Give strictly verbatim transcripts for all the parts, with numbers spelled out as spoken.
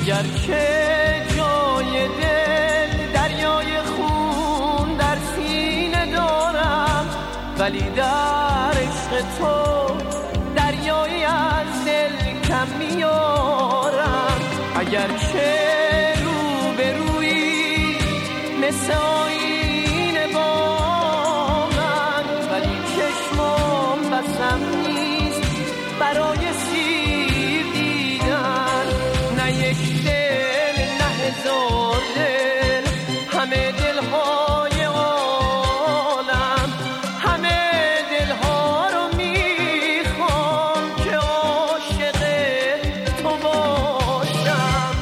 اگر که جای دل دریای خون در سینه دارم، ولی در عشق تو دریایی از دل کم میارم. اگر که رو به روی مثل آینه با من، ولی چشمام بسم نیست برای سیر دیدن. نه یک دل نه هزار دل، همه دلهای عالم، همه دلها رو میخوام که عاشق تو باشم.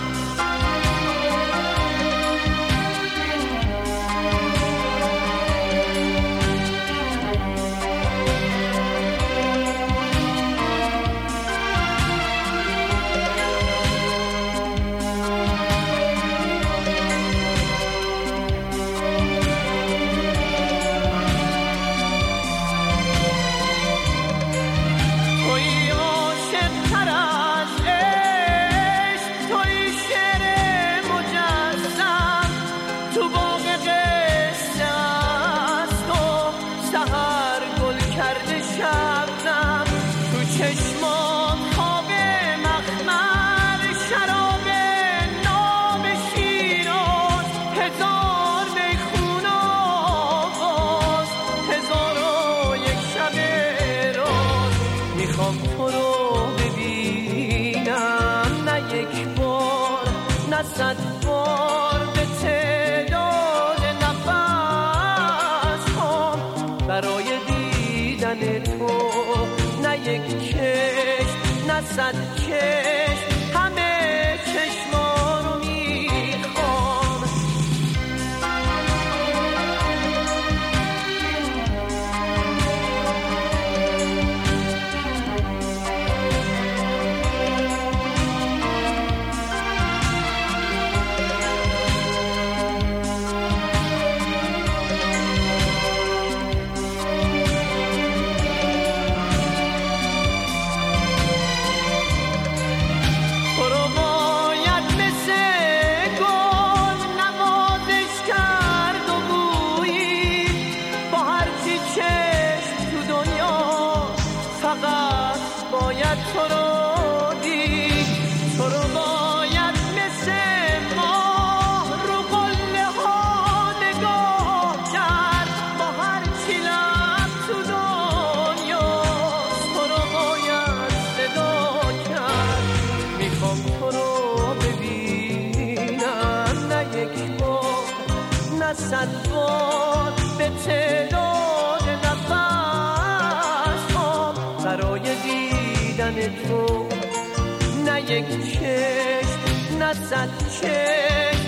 چشمان خواب مخمر، شراب نام شیراز، هزار میخون آواز، هزار و یک شب راز. میخوام تو رو ببینم، نه یک بار نه صد بار، به تعداد نفس هام برای دیدن تو. نه یک چشم نه صد چشم، همه چشما رو میخوام. باید تو رو دید، تو رو باید مثل ماه رو قله ها نگاه کرد، با هر چی لب تو دنیا تو رو باید صدا کرد. میخوام تو رو ببینم، نه یک بار نه صد بار، به تعداد نفس هام برای دیدن تو. نه یک چشم نه صد چشم،